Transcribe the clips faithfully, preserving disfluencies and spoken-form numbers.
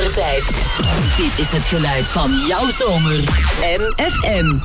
zomertijd. Dit is het geluid van jouw zomer. M F M.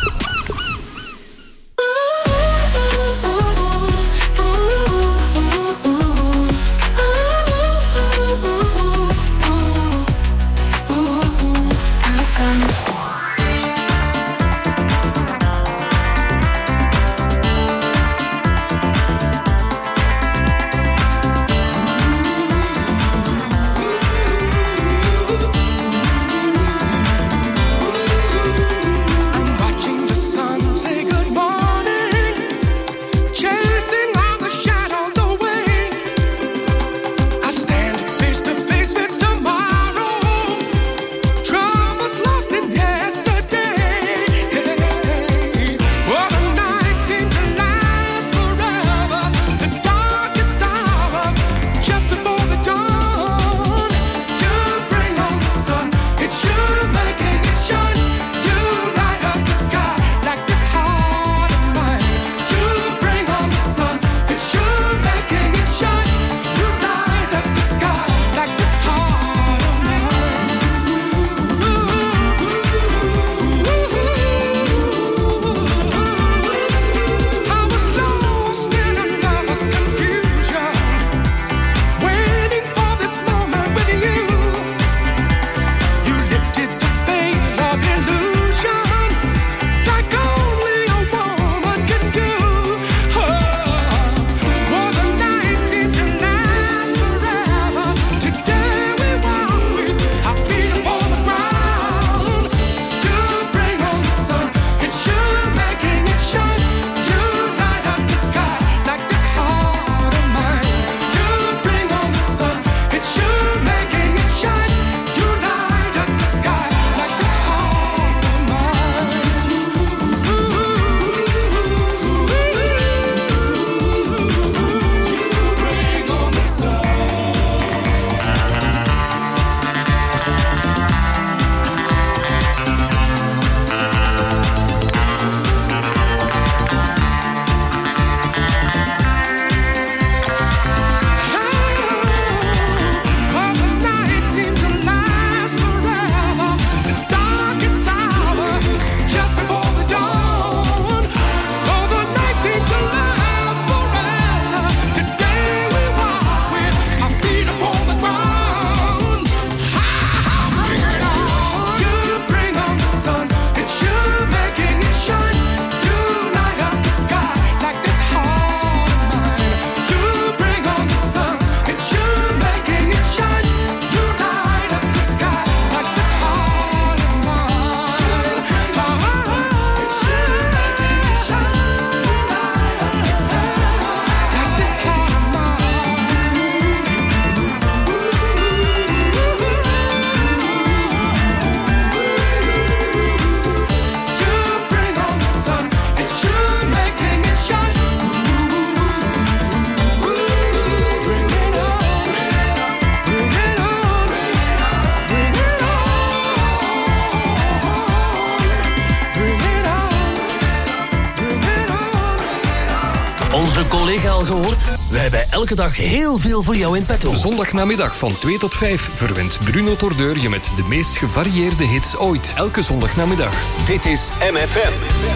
Collega al gehoord? We hebben elke dag heel veel voor jou in petto. Zondagnamiddag van twee tot vijf verwint Bruno Tordeur je met de meest gevarieerde hits ooit. Elke zondagnamiddag. Dit is M F M.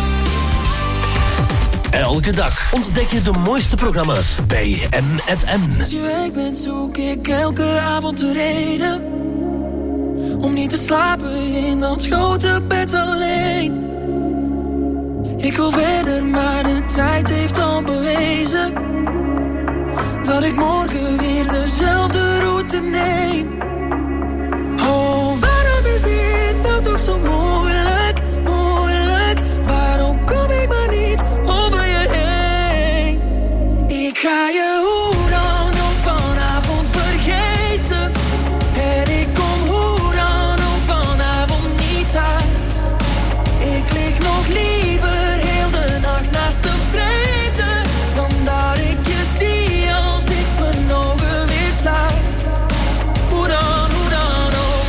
Elke dag ontdek je de mooiste programma's bij M F M. Als je weg bent zoek ik elke avond de reden om niet te slapen in dat grote bed alleen. Ik wil verder, maar de tijd heeft al bewezen dat ik morgen weer dezelfde route neem. Oh, waarom is dit nou toch zo moeilijk, moeilijk? Waarom kom ik maar niet over je heen? Ik ga je hoe dan ook vanavond vergeten. En ik kom hoe dan ook vanavond niet thuis. Ik lig nog liever heel de nacht naast de vreemde dan dat ik je zie als ik mijn ogen weer sluit. Hoe dan, hoe dan ook.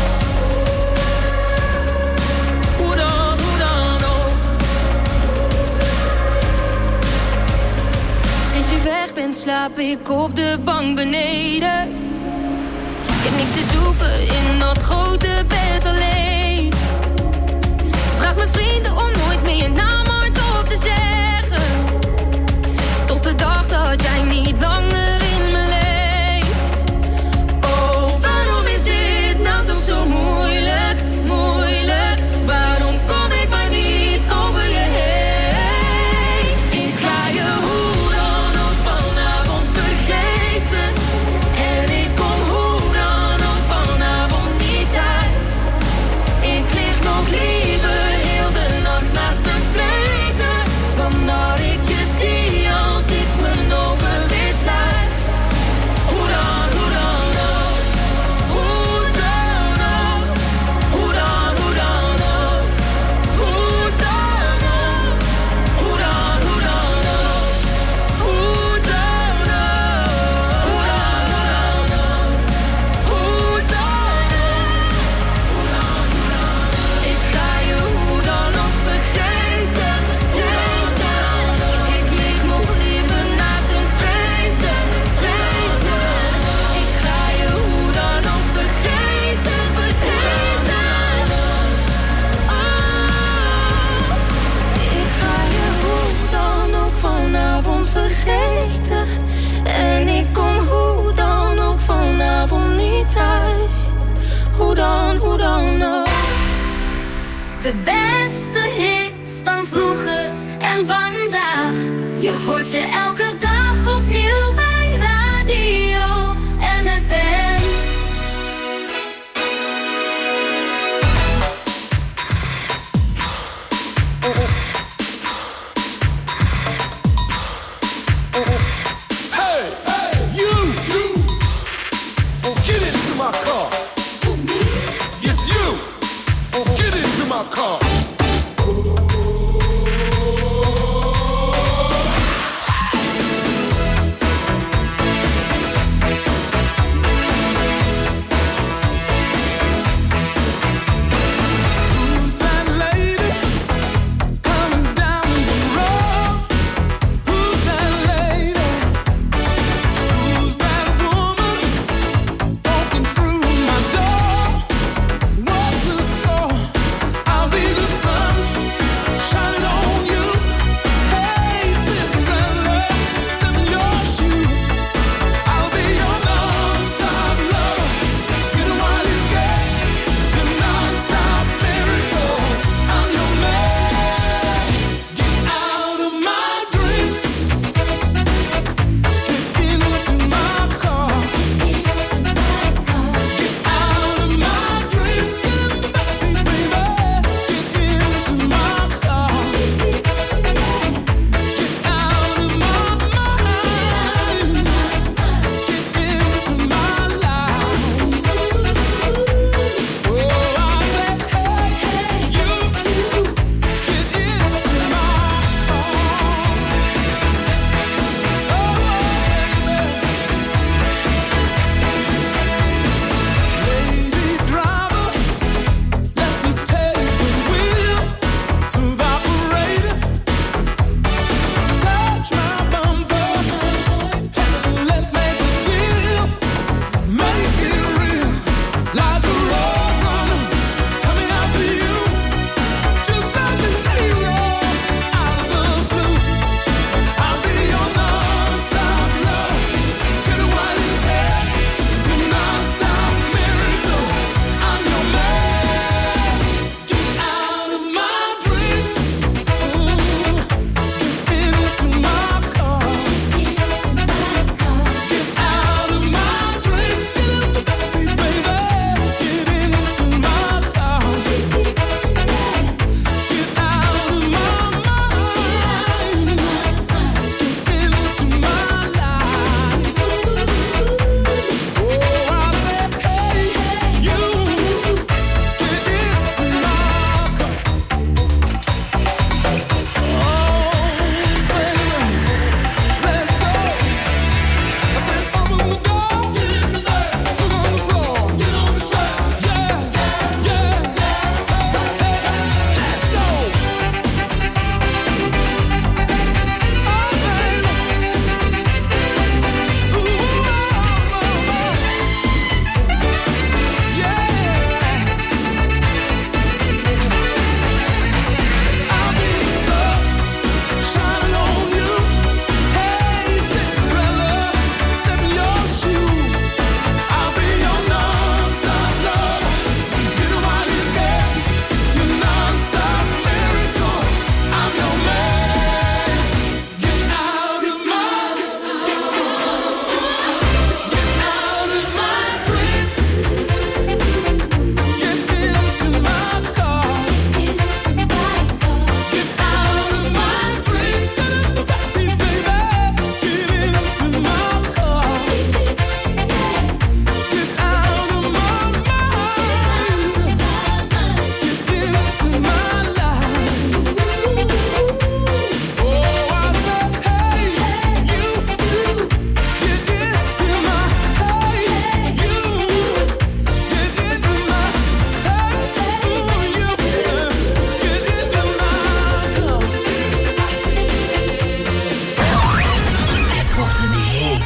Hoe dan, hoe dan ook. Sinds je weg bent slaap ik op de bank beneden. Ik heb niks te zoeken in dat grote bed alleen. Vraag mijn vrienden om nooit meer je naam hardop te zeggen. Tot de dag dat jij niet langer in me leeft. Oh, waarom is dit nou toch zo moeilijk, moeilijk? Waarom kom ik maar niet over je heen? Ik ga je hoe dan ook vanavond vergeten. En ik kom hoe dan ook vanavond niet thuis. Ik lig nog liever heel de nacht naast een vreten dan dat ik je zie als ik mijn ogen weer sluit. Hoe dan, hoe dan ook, hoe dan ook, hoe dan, hoe dan ook, hoe dan ook, hoe dan, hoe dan ook, hoe dan ook, hoe dan, hoe dan ook, hoe dan ook, hoe dan, hoe dan ook. Ik ga je hoe dan ook vergeten, vergeten. Ik lig nog liever naast een vreemde, vreemde. Ik ga je hoe dan ook vergeten, vergeten. Oh, ik ga je hoe dan ook vanavond vergeten. En ik kom hoe dan ook vanavond niet thuis. Hoe dan, hoe dan ook. De beste hits van vroeger en vandaag. Je hoort ze elke dag opnieuw bij Radio M F M. Hey, hey, you, you, get into my car. Yes, you, get into my car.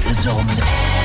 hete zomer.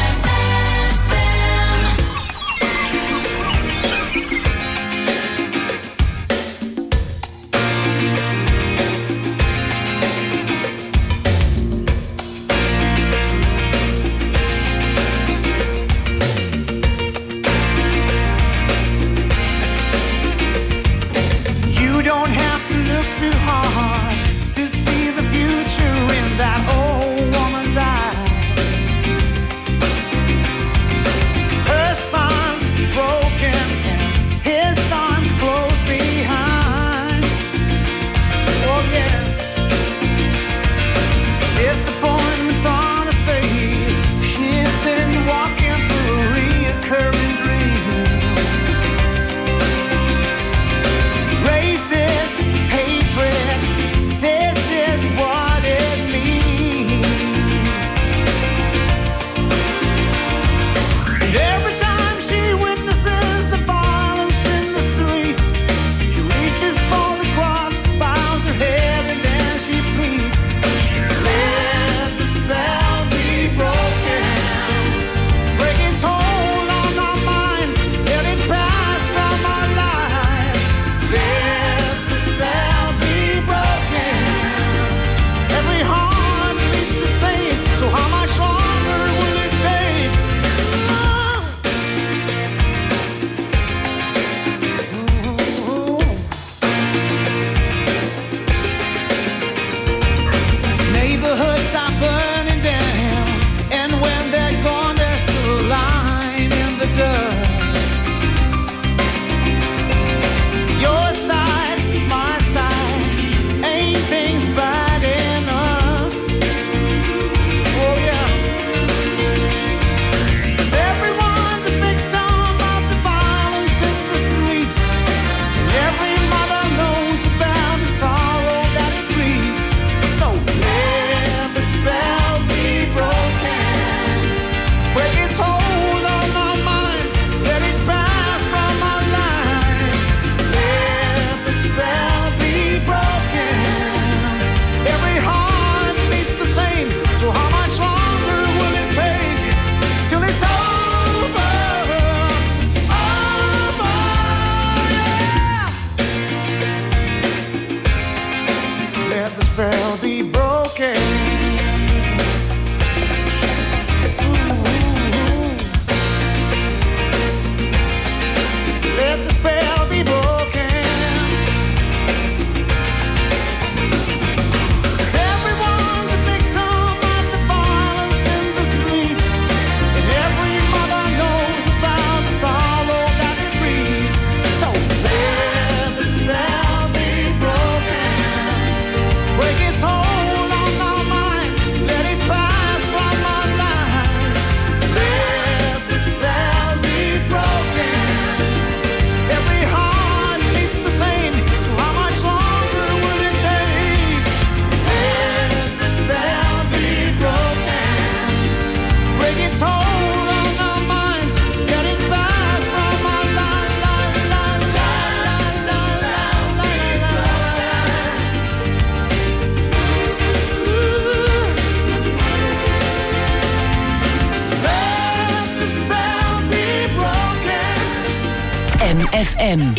M F M.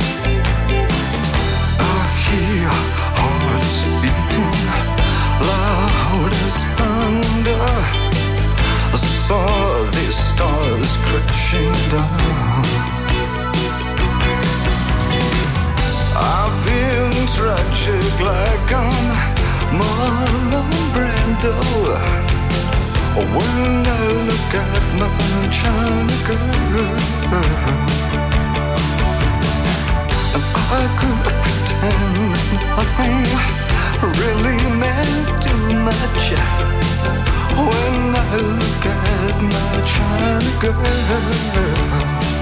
Heart beating loud. when I look at my China girl. And I could pretend nothing really meant too much when I look at my China girl.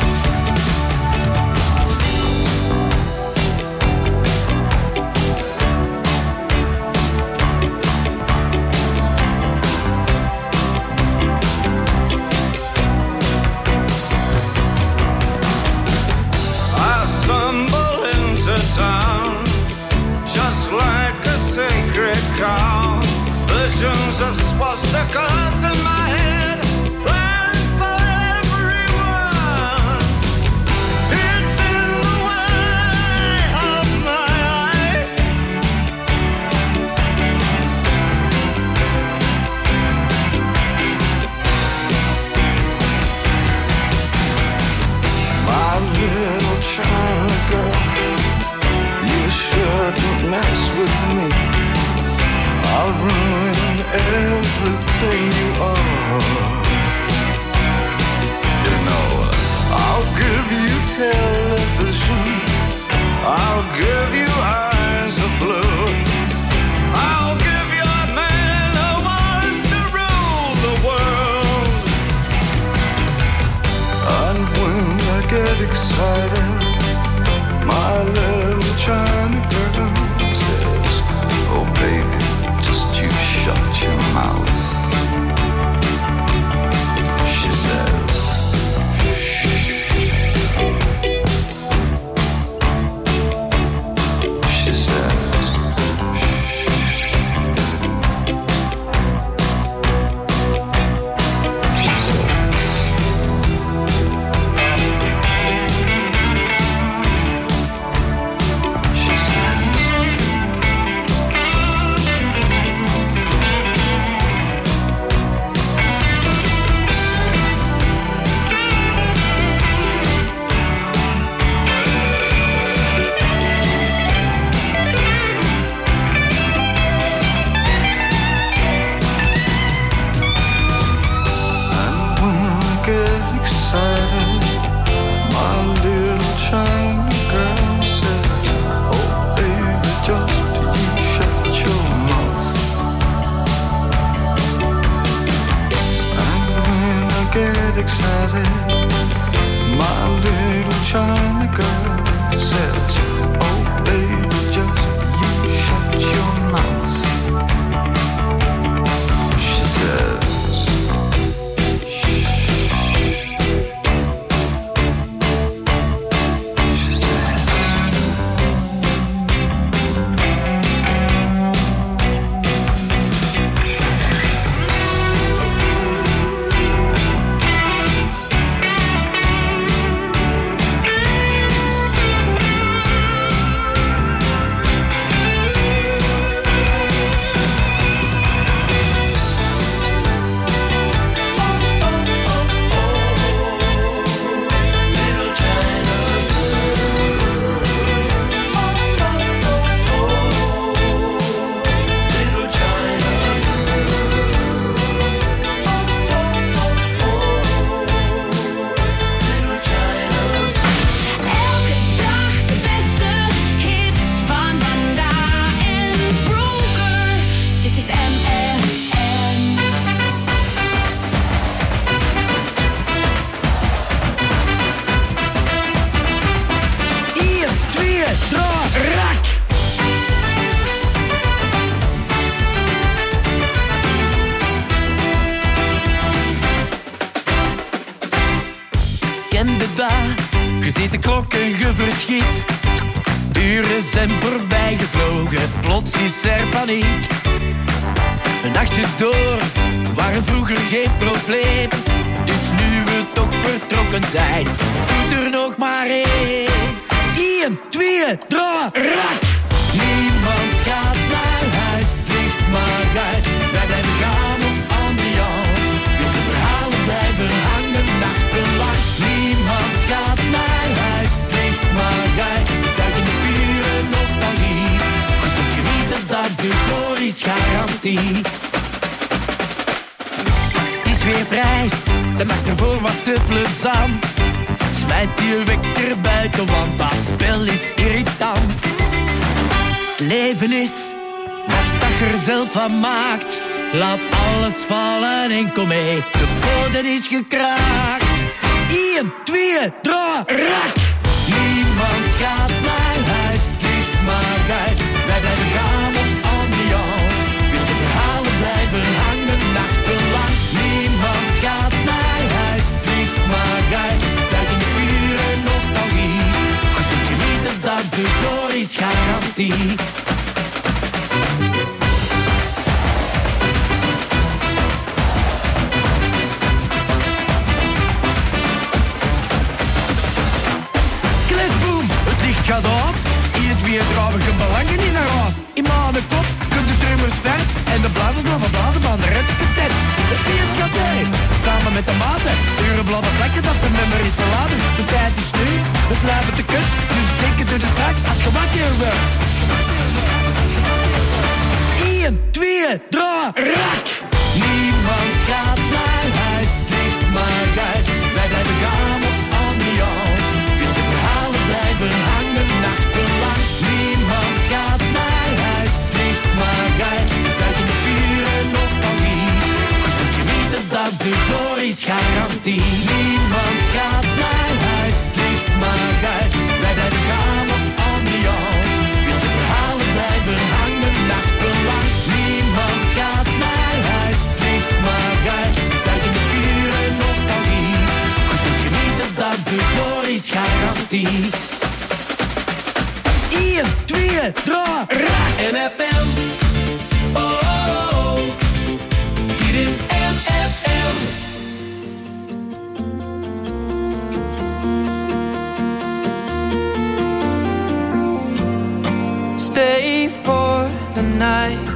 Just like a sacred cow, visions of swastikas in my head, plans for everyone. It's in the way of my eyes. My little China girl, you shouldn't mess with me. I'll ruin everything you are. You know, I'll give you television, I'll give you eyes of blue, I'll give you a man who wants to rule the world. And when I get excited, my little China girl says, oh baby, just you shut your mouth. She says, she says, Je ziet de klok en je verschiet. Uren zijn voorbij gevlogen, plots is er paniek. De nachtjes door waren vroeger geen probleem. Dus nu we toch vertrokken zijn, doet er nog maar één. Eén, twee, drie, rak! Niemand gaat naar huis, het ligt maar uit. Wij blijven gaan op ambiance. De verhalen blijven hangen nachtenlang. Niemand gaat naar huis, het ligt maar uit. Duik in de pure nostalgie. Je zult genieten, dat is de glorisch garantie. weer prijs. De nacht ervoor was te plezant. Smijt je wekker buiten, want dat spel is irritant. Het leven is wat dat je er zelf van maakt. Laat alles vallen en kom mee. De code is gekraakt. Eén, twee, drie, rak! Niemand gaat naar huis, het ligt maar uit. Wij blijven gaan op ambiance. Wilde verhalen blijven hangen nachtenlang. Niemand gaat naar huis, het ligt maar uit. Tijd in de pure nostalgie. Je zult genieten, dat is de glorisch garantie. Gaat uit, hier twee trouwige belangen in haar huis. In mijn kop komt de drummers vet en de blazers blijven blazen van de retteketet. Het feest gaat door, samen met de maten. Uren blijven plekken dat ze memories verlaten. De tijd is nu, het lijven te kut, dus denk het er straks als je wakker wordt. Eén, twee, drie, rak! Niemand gaat naar huis, het ligt maar uit. Wij blijven gaan op ambiance. De verhalen blijven hangen nachtenlang. Niemand gaat naar huis, het ligt maar uit. Tijd in de pure nostalgie. Je zult genieten, dat is de glorisch garantie. Niemand gaat naar huis, het ligt maar uit. Wij blijven gaan op ambiance. De verhalen blijven hangen nachtenlang. Niemand gaat naar huis, het ligt maar uit. Tijd in de pure nostalgie. Je zult genieten, dat is de glorisch garantie. Eén, twee, drie, raak! M F M. Oh, oh, oh. Dit is M F M. Stay for the night.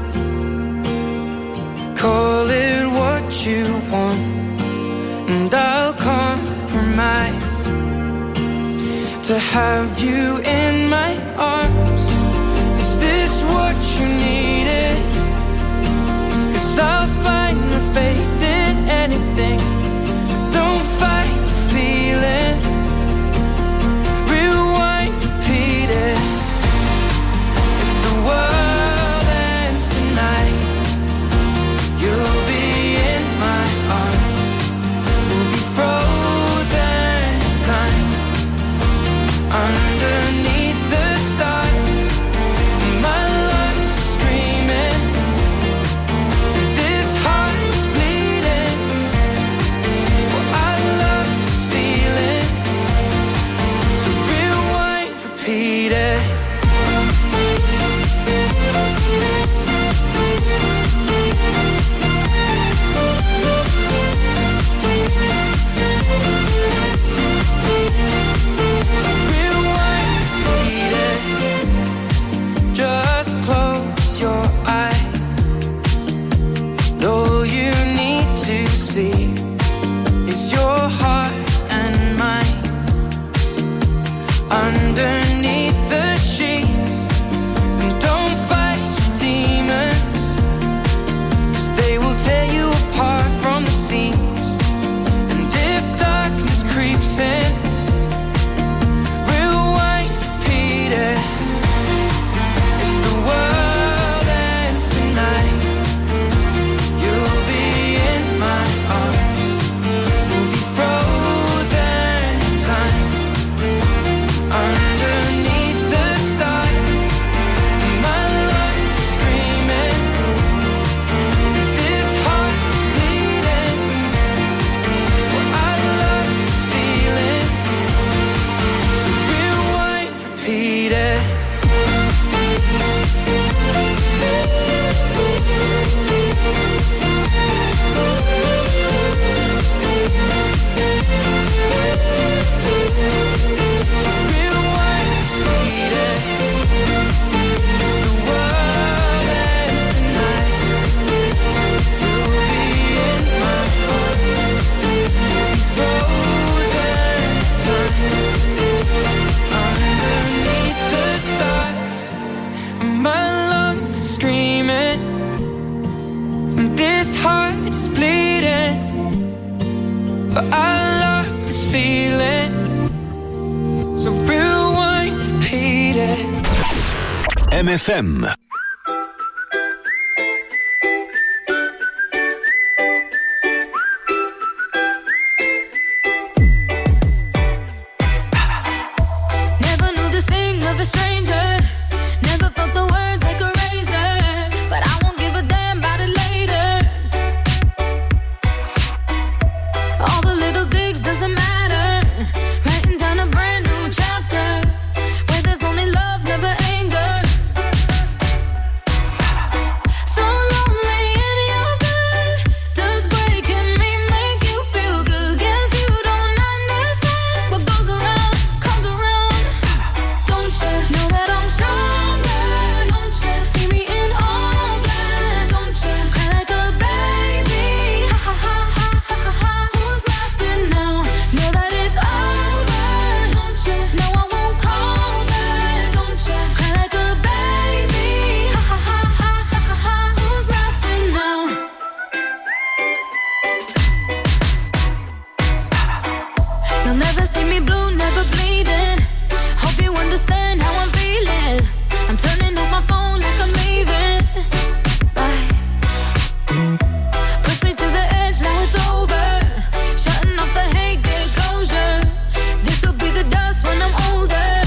Call it what you want, and I'll compromise to have you in my arms. Is this what you needed? 'Cause I'll find the faith in anything. Don't fight the feeling. Rewind, repeat it. If the world ends tonight, you'll be in my arms. We'll be frozen in time. Underneath the stars, my lungs are screaming. This heart is bleeding. Well, I love this feeling. So rewind, repeat it. Just close your eyes. All you need to see is your heart and mine. Underneath the sheets. And don't fight your demons, 'cause they will tear you apart from the seams. And if darkness creeps in, rewind, repeat it. World ends tonight, you'll be in my arms. We'll be frozen in time. Underneath the stars, my lungs are screaming. This heart is bleeding. Well, I love this feeling. So rewind, repeat it. This heart is bleeding. M F M. Never knew the sting of a stranger. Never felt the words like a razor. But I won't give a damn about it later. All the little digs doesn't matter. Writing down a brand new chapter where there's only love, never anger. So lonely in your bed. Does breaking me make you feel good? Guess you don't understand. What goes around comes around. Don't you know that I'm stronger? Don't you see me in all black? Don't you cry like a baby? Ha ha ha ha ha ha. Who's laughing now? Know that it's over. Don't you know I won't call back? Don't you cry like a baby? Ha ha ha ha ha ha. Who's laughing now? You'll never see me blue, never bleeding. Hope you understand how I'm feeling. I'm turning off my phone like I'm leaving. Bye. Push me to the edge, now it's over. Shutting off the hate, get closure. This will be the dust when I'm older.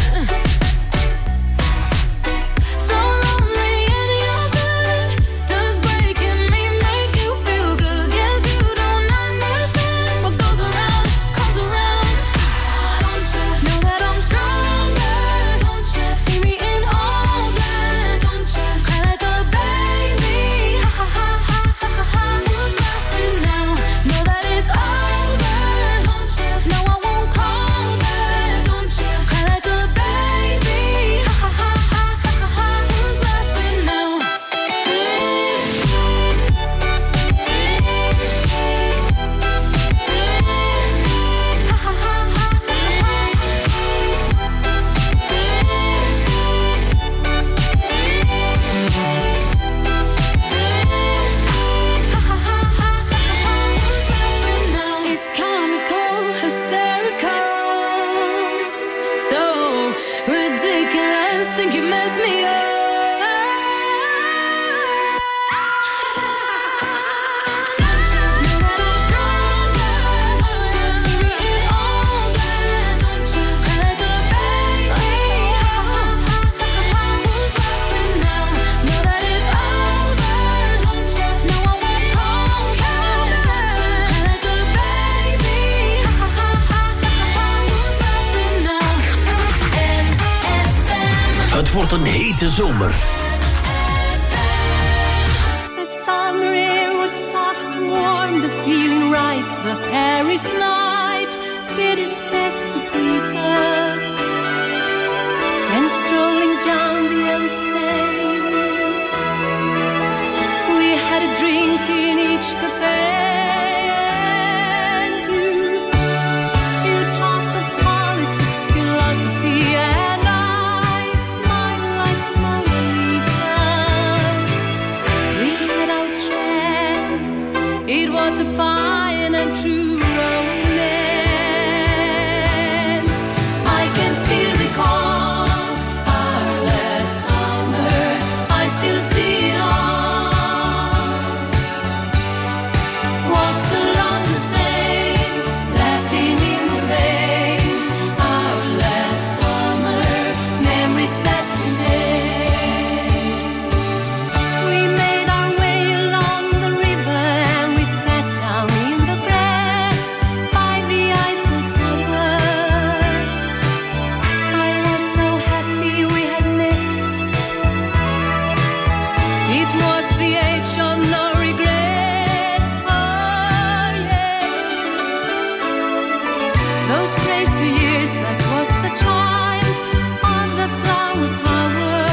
So lonely in your bed. Does breaking me make you feel good? Guess you don't understand. What goes around comes around. Don't you know that I'm stronger? Don't you see me in all black? Don't you cry like a baby? Ha ha ha ha ha ha. Who's laughing now? Know that it's over. Don't you know I won't call back? Don't you cry like a baby? Ha ha ha ha ha ha. Who's laughing now? Ha ha ha ha ha. It's comical, hysterical, so ridiculous. Think you messed me up. Know that I'm stronger. Don't you see me in all black? Don't you cry like a baby? Who's laughing now? Know that it's over. Don't you know I won't call back? Don't you cry like a baby? Who's laughing now? M F M. Het wordt een hete zomer. The summer air was soft and warm, the feeling right, the Paris night did its best to please us. And strolling down the Elysee, we had a drink in each cafe. And you, you talked of politics, philosophy, and I smiled like Mona Lisa. We had our chance. It was a fine and true romance. I can still recall our last summer. I still see it all. Walks along the Seine, laughing in the rain. Our last summer, memories that remain. We made our way along the river and we sat down in the grass by the Eiffel Tower. I was so happy we had met. It was the age of no regrets. Oh yes, those crazy years, that was the time of the flower power.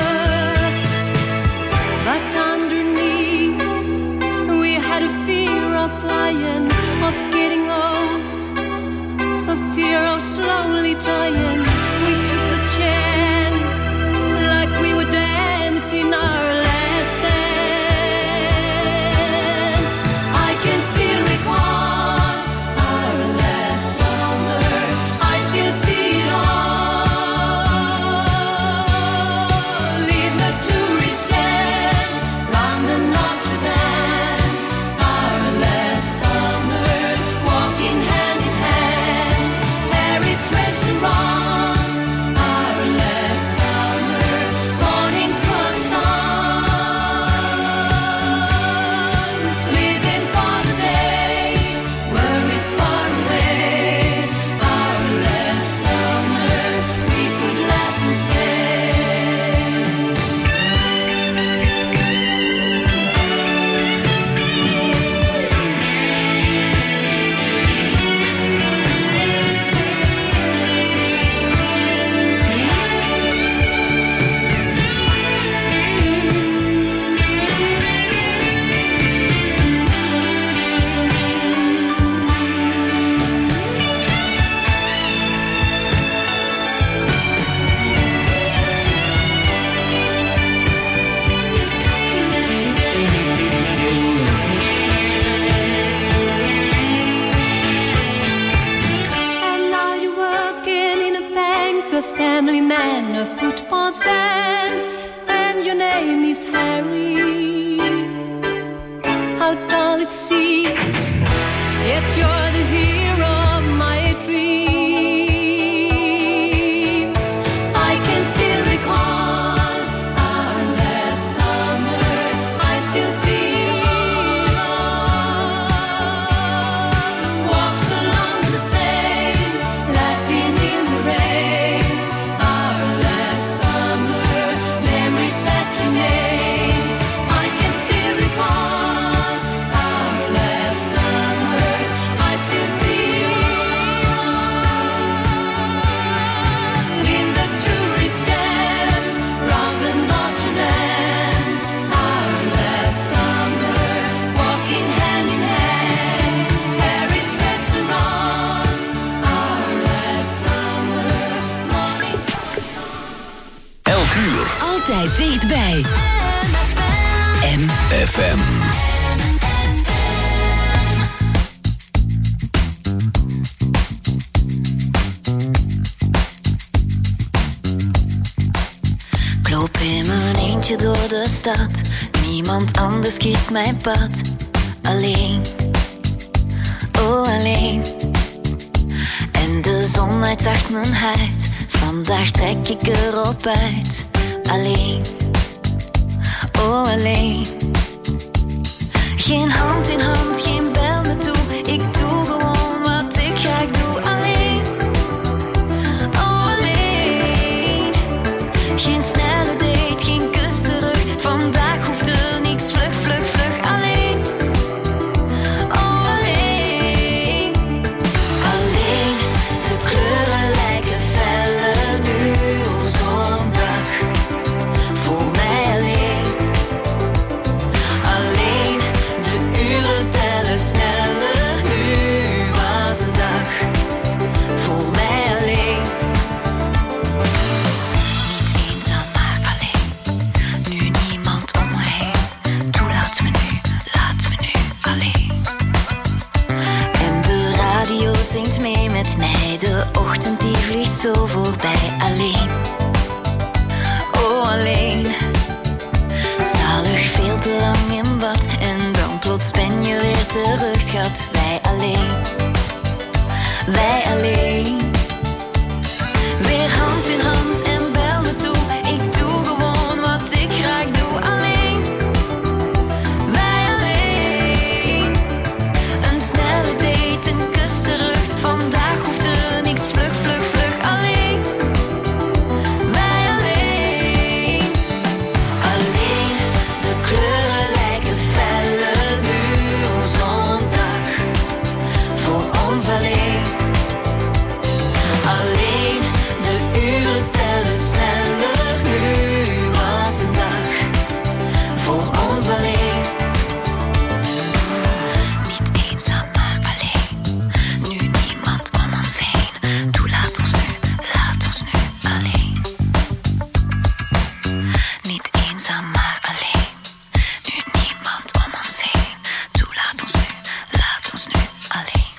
But underneath, we had a fear of flying, of getting old, a fear of slowly dying. We took the chance, like we were dancing our last dance. I can still recall our last summer. I still see it all in the two out all it sees. Yet you're the hero of my dreams. I can still recall our last summer. I still see love walks along the Seine, laughing in the rain. Our last summer, memories that remain. I can still recall our last summer. I still see love in the tourist jam round the Notre Dame. Our last summer, walking hand in hand, Paris restaurants. Our last summer, morning. Elk uur. Altijd dichtbij. M F M. Ik loop in mijn eentje door de stad. Niemand anders kiest mijn pad. Alleen, oh alleen. En de zon uitzacht mijn huid. Vandaag trek ik erop uit. Alleen, oh alleen. Geen hand in hand, geen bel me toe. Ik doe gewoon wat ik graag doe. Alleen, oh alleen. Geen snelle date, geen kus terug. Vandaag hoeft er niks, vlug, vlug, vlug. Alleen, oh alleen. Alleen, de kleuren lijken feller nu op zo'n dag. Voor mij alleen. Alleen, de uren tellen sneller nu was een dag. Voor mij alleen. Niet eenzaam, maar alleen. Nu niemand om me heen. Toe, laat me nu, laat me nu alleen. En de radio zingt mee met mij. De ochtend die vliegt zo voorbij. Alleen, oh alleen. Zalig veel te lang in bad. En dan plots ben je weer terug, schat. Wij alleen, wij alleen. Weer hand in hand en bel me toe. Ik doe gewoon wat ik graag doe. Alleen, wij alleen. Een snelle date, een kus terug. Vandaag hoeft er niks, vlug, vlug, vlug. Alleen, wij alleen. Alleen, de kleuren lijken feller nu op zo'n dag. Voor ons alleen. Alleen, de uren tellen sneller nu wat een dag. Voor ons alleen. Niet eenzaam, maar alleen. Nu niemand om ons heen. Toe, laat ons nu, laat ons nu alleen. Niet eenzaam, maar alleen. Nu niemand om ons heen. Toe, laat ons nu, laat ons nu alleen.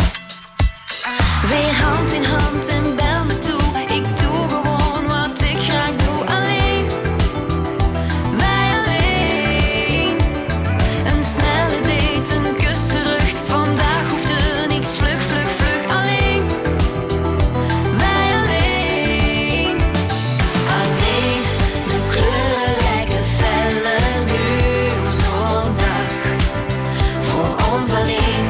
Weer hand in hand en bel me toe. Ik doe gewoon wat ik graag doe. Alleen, wij alleen. Een snelle date, een kus terug. Vandaag hoeft er niks, vlug, vlug, vlug. Alleen, wij alleen. Alleen, de kleuren lijken feller nu op zo'n dag. Voor ons alleen.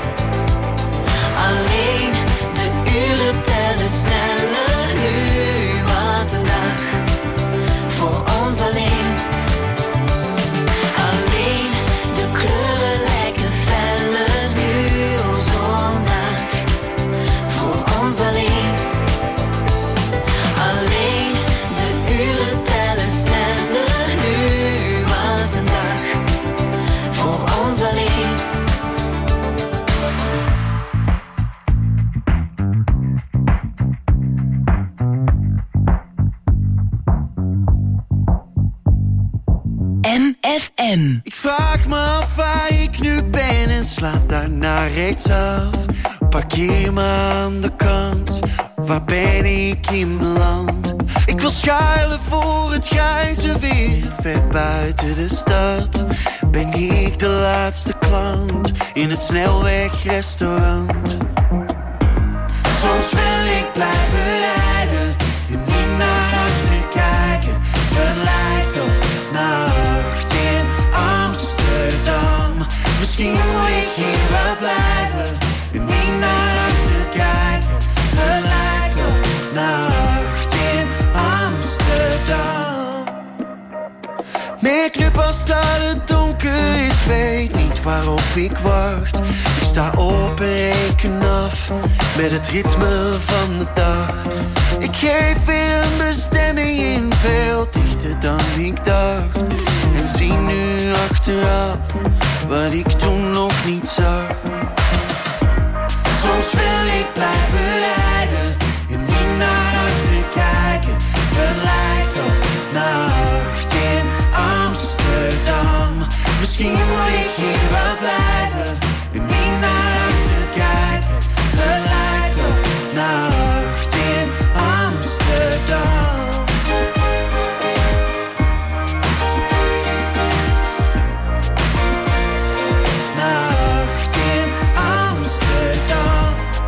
Alleen, de uren tellen sneller nu wat een dag. Voor ons alleen. Alleen, de kleuren lijken feller nu op zo'n dag. Voor ons alleen. Alleen, de uren tellen sneller nu wat een dag. Voor ons alleen. M F M. Ik vraag me af waar ik nu ben en sla daarna rechtsaf. Parkeer me aan de kant, waar ben ik in beland? Ik wil schuilen voor het grijze weer. Ver buiten de stad ben ik de laatste klant in het snelwegrestaurant. Soms wil ik blijven rijden en niet naar achter kijken. Het lijkt op nacht in Amsterdam. Misschien moet ik hier wel blijven en niet naar achter kijken. Het lijkt op nacht in Amsterdam. Make-up als dat het donker is, weet niet waarop ik wacht. Ik sta op en reken af met het ritme van de dag. Ik geef weer een bestemming in, veel dichter dan ik dacht. En zie nu achteraf wat ik toen nog niet zag. Soms wil ik blijven rijden en niet naar achter kijken. Het lijkt op nacht in Amsterdam. Misschien moet ik hier wel blijven en niet naar achter kijken. Het lijkt op nacht in Amsterdam. Nacht in Amsterdam.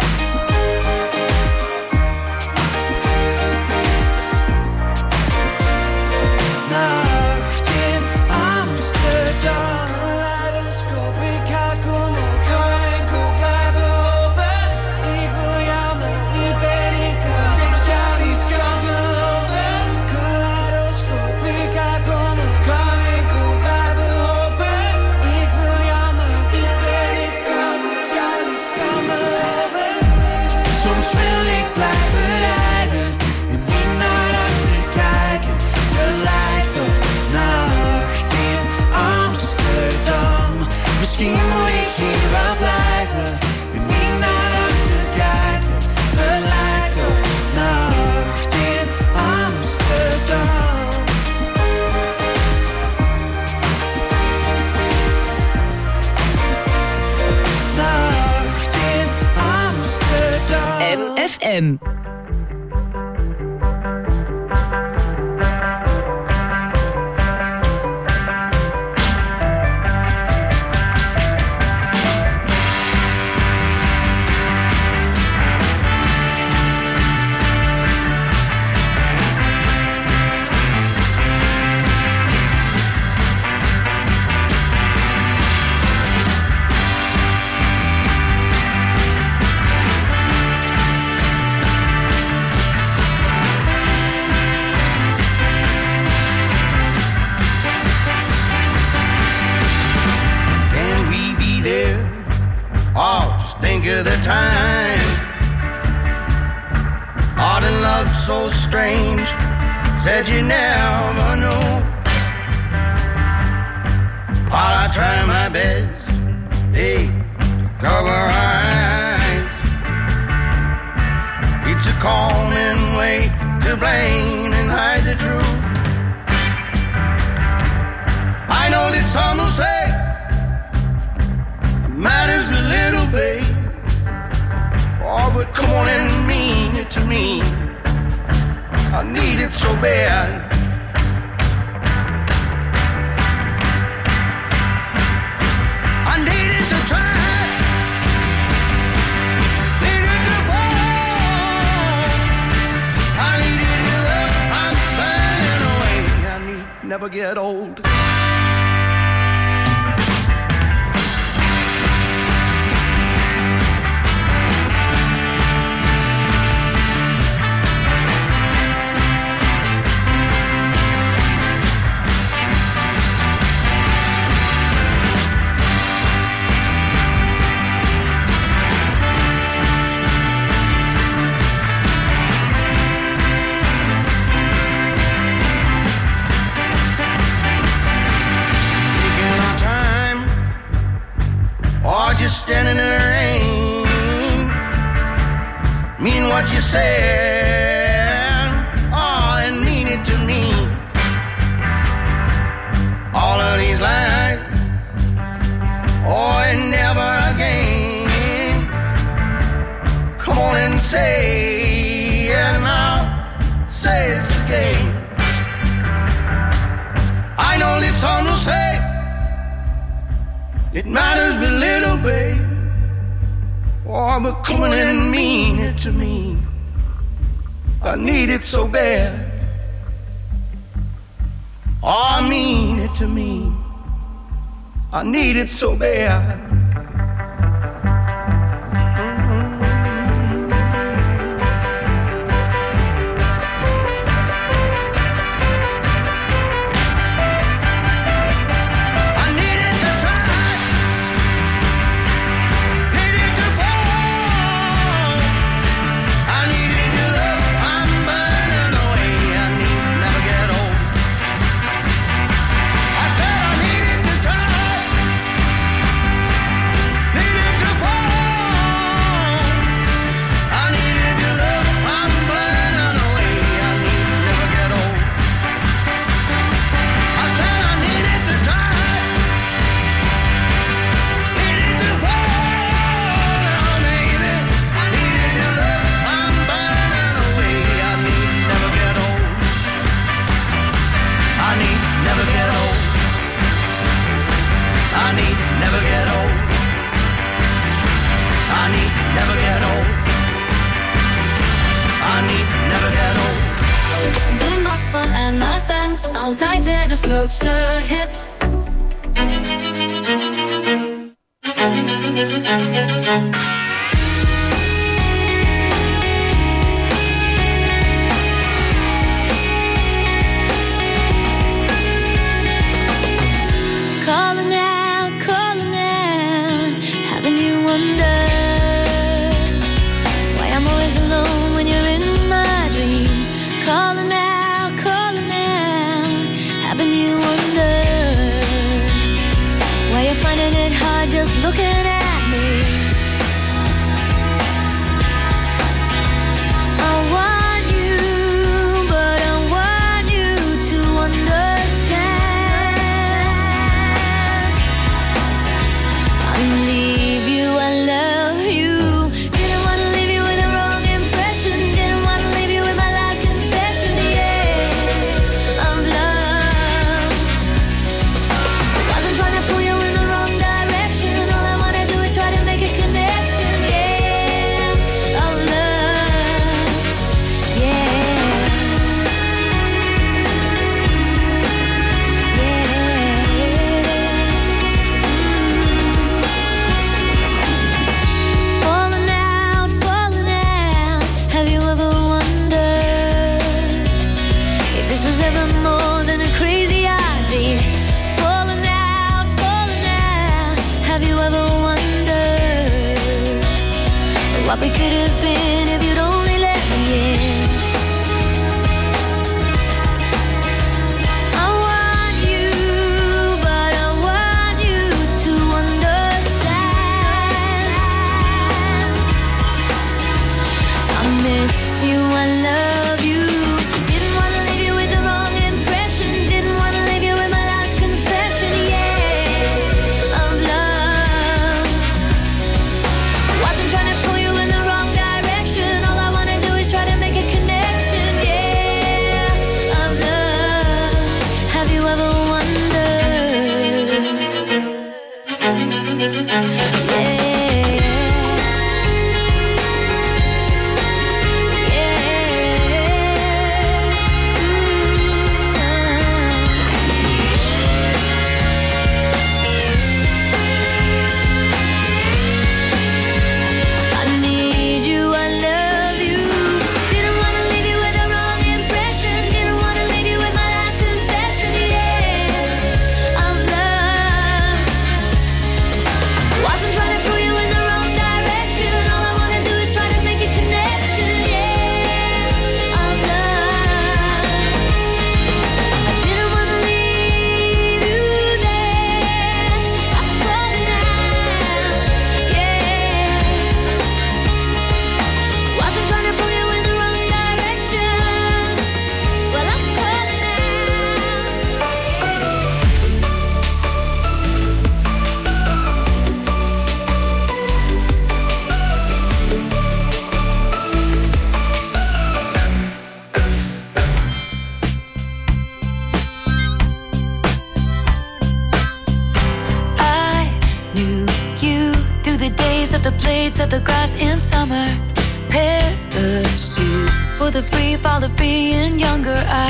Nacht in Amsterdam. Kaleidoscoop, ik ga komen, kan enkel blijven hopen. Ik wil jou, maar wie ben ik als ik jou niet kan beloven? Kaleidoscoop, ik ga komen, kan enkel blijven hopen. Ik wil jou, maar wie ben ik als ik jou niet kan beloven? Soms wil ik blijven rijden en niet naar achter kijken. Het lijkt op nacht in Amsterdam. Misschien moet ik hier wel blijven en niet naar achter kijken. Het lijkt op nacht in Amsterdam. Nacht in Amsterdam. M F M. Can we be there? Oh, just think of the time. Art and love so strange. Said you never know. While I try my best, hey, to cover eyes. It's a common way to blame and hide the truth. I know that some will say matters but little, babe. Oh, but come on and mean it to me. I need it so bad. I needed to try. Needed to fall. I needed your love. I'm finding a way. I need never get old. Just standing in the rain, mean what you said, oh, and mean it to me. All of these lies, oh, and never again. Come on and say, and I'll say it's again. all it's on to say. It matters but little, babe. Oh, but come on and mean it to me. I need it so bad. Oh, I mean it to me. I need it so bad. Altijd weer de grootste hits. Calling out, calling out, having you wonder why I'm always alone when you're in my dreams. Calling out, calling out, having you wonder why you're finding it hard just looking at me. I want you, but I want you to understand. I leave you, I love you. Didn't want to leave you with the wrong impression. Didn't want to leave you with my last confession, yeah, of love. Wasn't trying to pull you in the wrong direction. All I wanna do is try to make a connection, yeah, of love, yeah, falling out, falling out. Have you ever wondered if this was ever more than a crazy idea? Falling out, falling out. Have you ever wondered what we could have been if you'd only let me in? I want you, but I want you to understand. I miss you, I love you. Didn't want to leave you with the wrong impression. Didn't want to leave you with my last confession, yeah, of love. Wasn't trying to pull you in the wrong direction. All I wanna do is try to make a connection, yeah, of love. Have you ever wondered? Yeah. I need you, I love you. Didn't want to leave you with the wrong impression. Didn't want to leave you with my last confession, yeah, of love. Wasn't trying to the blades of the grass in summer. Parachutes for the free fall of being younger. I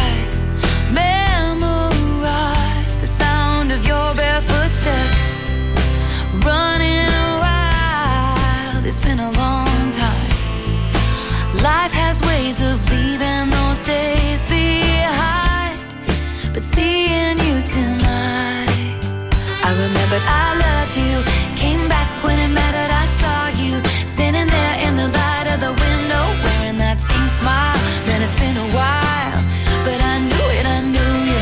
memorize the sound of your barefoot steps. Running wild, it's been a long time. Life has ways of leaving those days behind. But seeing you tonight, I remembered I loved you. Came back when it mattered, I saw you standing there in the light of the window, wearing that same smile. Man, it's been a while, but I knew it, I knew you.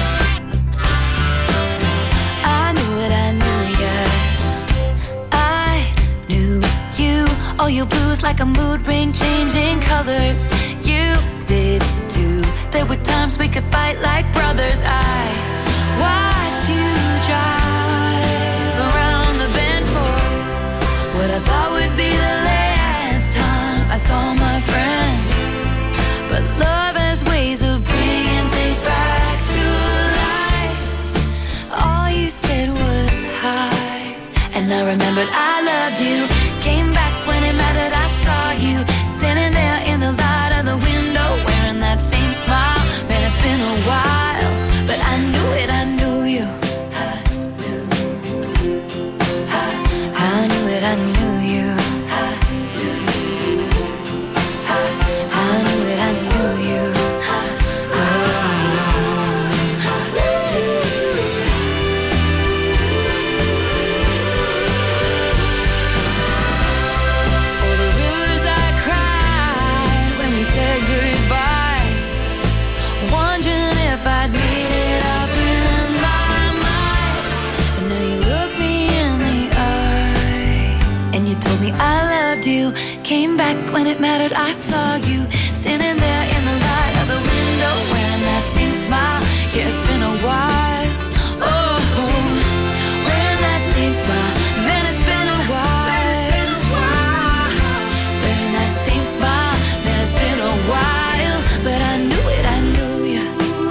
I knew it, I knew you. I knew you. All your blues like a mood ring, changing colors. You did too. There were times we could fight like brothers. I watched you drive around the bend for what I thought would be the last time I saw my friend. But love has ways of bringing things back to life. All you said was hi, and I remembered I loved you. Came back when it mattered, I saw you standing there in the light of the window, wearing that same smile. Man, it's been a while, but I knew it, I knew you. I knew, I, I knew it, I knew you. I knew, I, I knew it, I knew you. I loved you. Came back when it mattered, I saw you standing there in the light of the window, wearing that same smile. Yeah, it's been a while. Oh, wearing that same smile. Man, it's been a while. Wearing that same smile. Man, it's been a while. But I knew it, I knew you.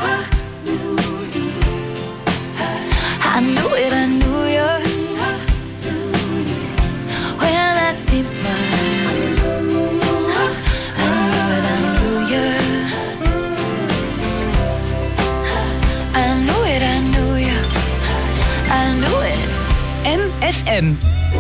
I knew it, I knew you. Same smile. I knew it, I knew you. I knew it, I knew you. I knew it. M F M.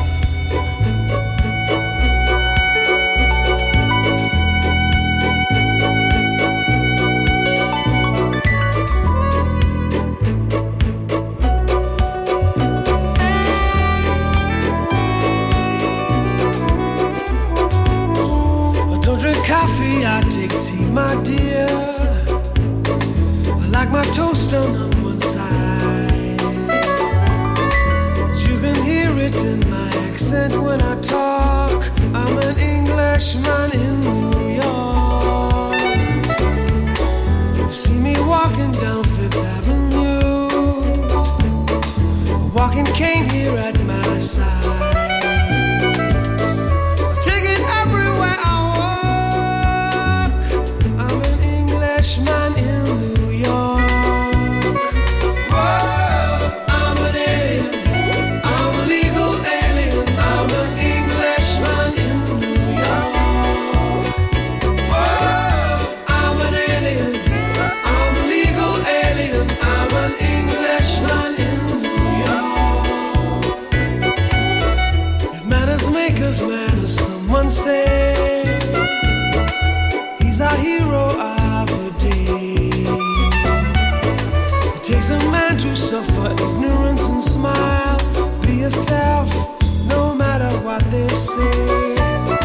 Coffee, I take tea, my dear. I like my toast done on one side. You can hear it in my accent when I talk. I'm an Englishman in New York. You see me walking down Fifth Avenue, a walking cane here at my side. Take it everywhere I man in New York. Whoa, I'm an alien. I'm a legal alien. I'm an Englishman in New York. Whoa, I'm an alien. I'm a legal alien. I'm an Englishman in New York. If manners make of manners, someone say he's our hero. Takes a man to suffer ignorance and smile. Be yourself, no matter what they say.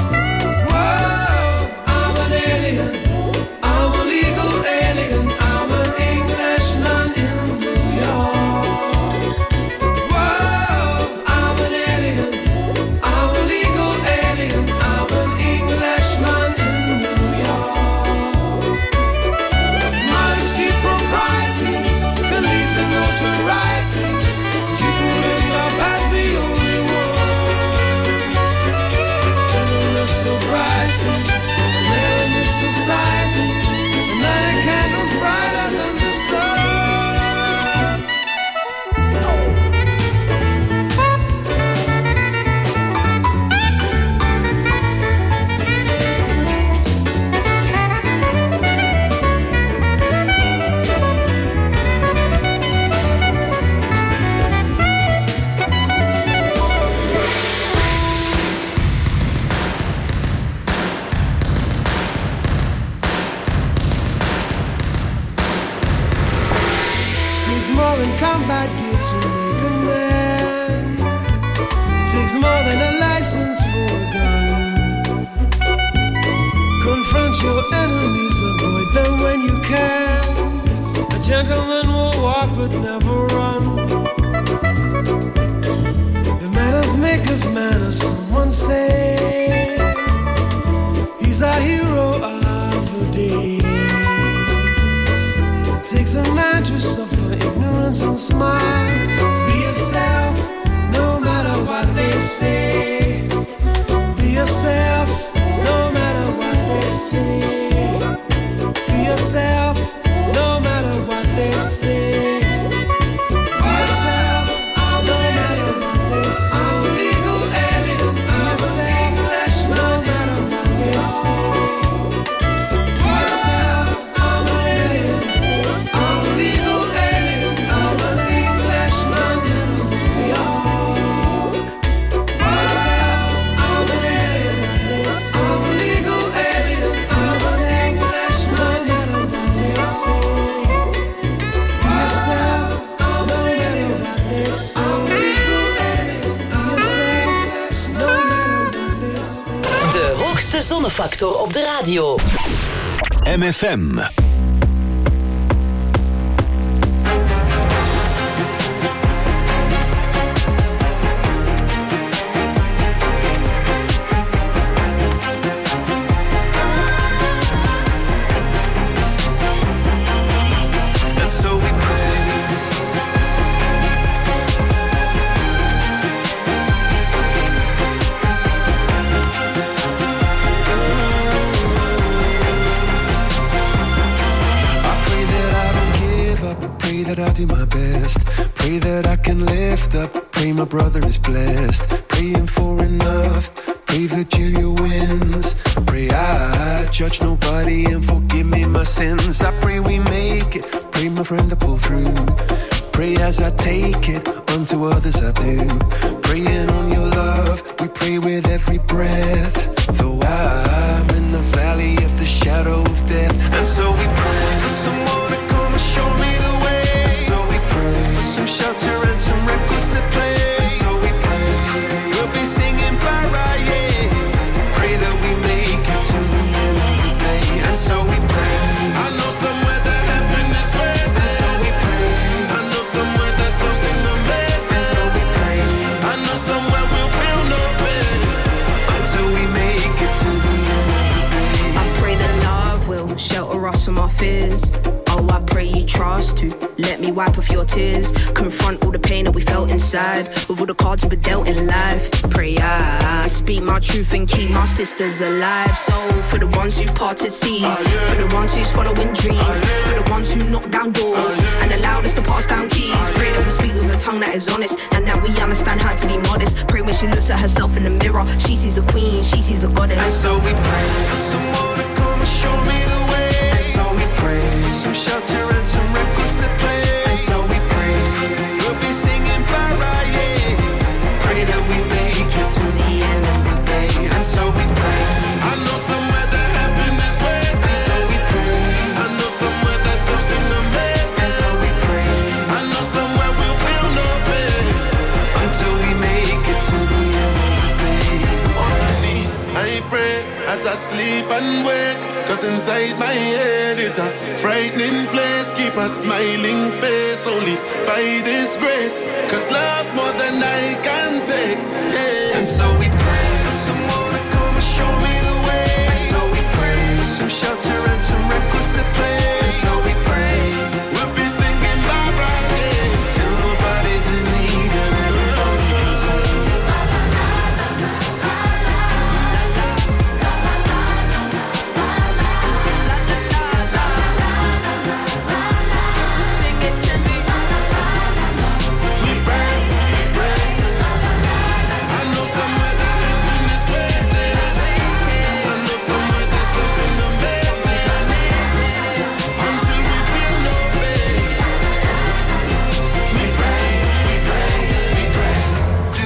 Whoa, I'm an alien. I'm a legal alien. I'm an Englishman in New York. Whoa, I'm an alien. I'm a legal alien. I'm an Englishman in New York. Modesty, propriety, beliefs and notoriety. You could end up as the only one. combat gear to make a man. It takes more than a license for a gun. Confront your enemies, avoid them when you can. A gentleman will walk but never run. The manners maketh manners, someone say. He's the hero of the day. It takes a man to suffer ignorance and smile. Be yourself, no matter what they say. Be yourself, no matter what they say. Be yourself, no matter what they say. Be yourself, no matter what they say. I'm a legal alien, I'm a Englishman, no matter what they say. Be yourself, I'm an alien. I'm a legal alien, I'm a Englishman, no matter what they say. Be yourself, I'm an alien. I'm a legal alien, I'm a Englishman, no matter what they say. Be yourself, I'm an alien. I'm a legal alien, I'm a Englishman, no matter what they say. De hoogste zonnefactor op de radio. M F M. And so we pray. I pray that I don't give up. I pray that I do my best. Pray that I can lift up. Pray my brother is blessed. Praying for enough. Pray Virgilia wins. Pray I judge nobody and forgive me my sins. I pray we make it. Pray my friend to pull through. Pray as I take it, unto others I do. Praying on your love, we pray with every breath. Though I'm in the valley of the shadow of death. And so we pray for someone to come and show me the way. And so we pray for some shelter and some records to play. And so we pray, we'll be singing bye-bye, yeah. Pray that we make it to the end of the day. And so we pray, I know somewhere that heaven is waiting. And so we pray, I know somewhere there's something amazing. And so we pray, I know somewhere we'll feel no pain until we make it to the end of the day. I pray that love will shelter us from our fears. Oh, I pray you trust to let me wipe off your tears. Confront all the pain that we felt inside with all the cards we were dealt in life. Pray I speak my truth and keep my sisters alive. So for the ones who parted seas, for the ones who's following dreams, for the ones who knock down doors and allowed us to pass down keys. Pray that we speak with a tongue that is honest and that we understand how to be modest. Pray when she looks at herself in the mirror, she sees a queen, she sees a goddess. And so we pray for someone to come and show me the way. And so we pray for some shelter and some records to play. And so we pray, we'll be singing bye-bye, yeah. Pray that we make it to the end of the day. And so we pray, I know somewhere that heaven is waiting. And so we pray, I know somewhere there's something amazing. And so we pray, I know somewhere we'll feel no pain until we make it to the end of the day. On my knees, I pray as I sleep and wake. Cause inside my head is a frightening place. Keep a smiling face only by this grace. Cause love's more than I can take, yeah. And so we pray for someone to come and show me the way. And so we pray for some shelter and some records to play. And so we pray, we'll be singing bye-bye, yeah. Till nobody's in need and everybody can sing.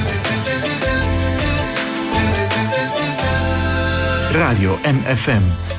Radio M F M.